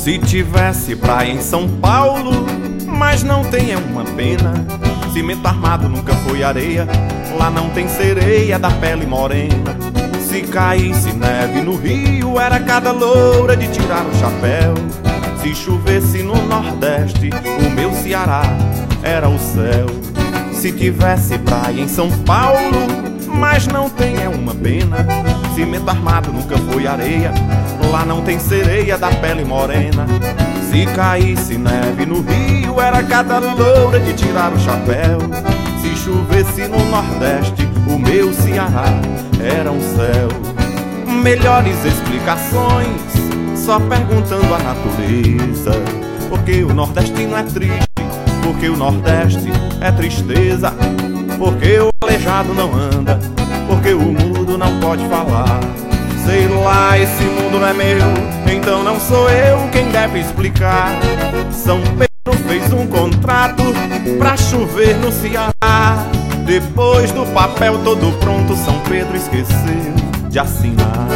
Se tivesse praia em São Paulo, mas não tem, é uma pena. Cimento armado nunca foi areia, lá não tem sereia da pele morena. Se caísse neve no Rio, era cada loura de tirar o chapéu. Se chovesse no Nordeste, o meu Ceará era o céu. Se tivesse praia em São Paulo, mas não tem, é uma pena. Cimento armado nunca foi areia, lá não tem sereia da pele morena. Se caísse neve no Rio, era cada loura de tirar o chapéu. Se chovesse no Nordeste, o meu Ceará era um céu. Melhores explicações, só perguntando à natureza. Porque o nordestino é triste, porque o Nordeste é tristeza. Porque o aleijado não anda, porque o mudo não pode falar. Sei lá, esse mundo não é meu, então não sou eu quem deve explicar. São Pedro fez um contrato pra chover no Ceará. Depois do papel todo pronto, São Pedro esqueceu de assinar.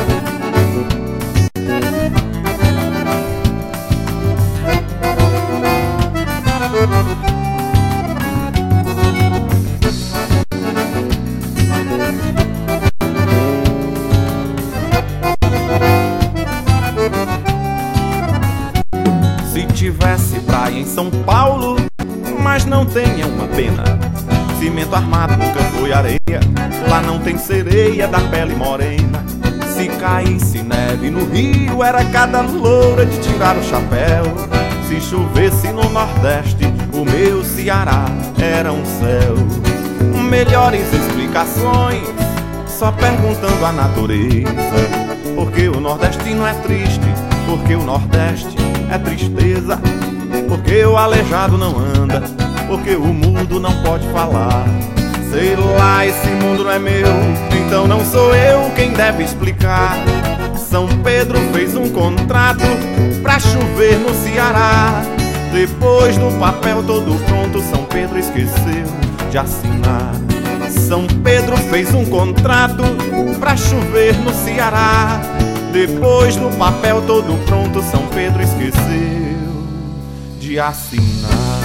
Se tivesse praia em São Paulo, mas não tem, é uma pena. Cimento armado nunca foi areia, lá não tem sereia da pele morena. Se caísse neve no Rio, era cada loura de tirar o chapéu. Se chovesse no Nordeste, o meu Ceará era um céu. Melhores explicações, só perguntando à natureza. Porque o nordestino é triste, porque o Nordeste é tristeza. Porque o aleijado não anda, porque o mundo não pode falar. Sei lá, esse mundo não é meu, então não sou eu quem deve explicar. São Pedro fez um contrato pra chover no Ceará. Depois do papel todo pronto, São Pedro esqueceu de assinar. São Pedro fez um contrato pra chover no Ceará. Depois do papel todo pronto, São Pedro esqueceu de assinar.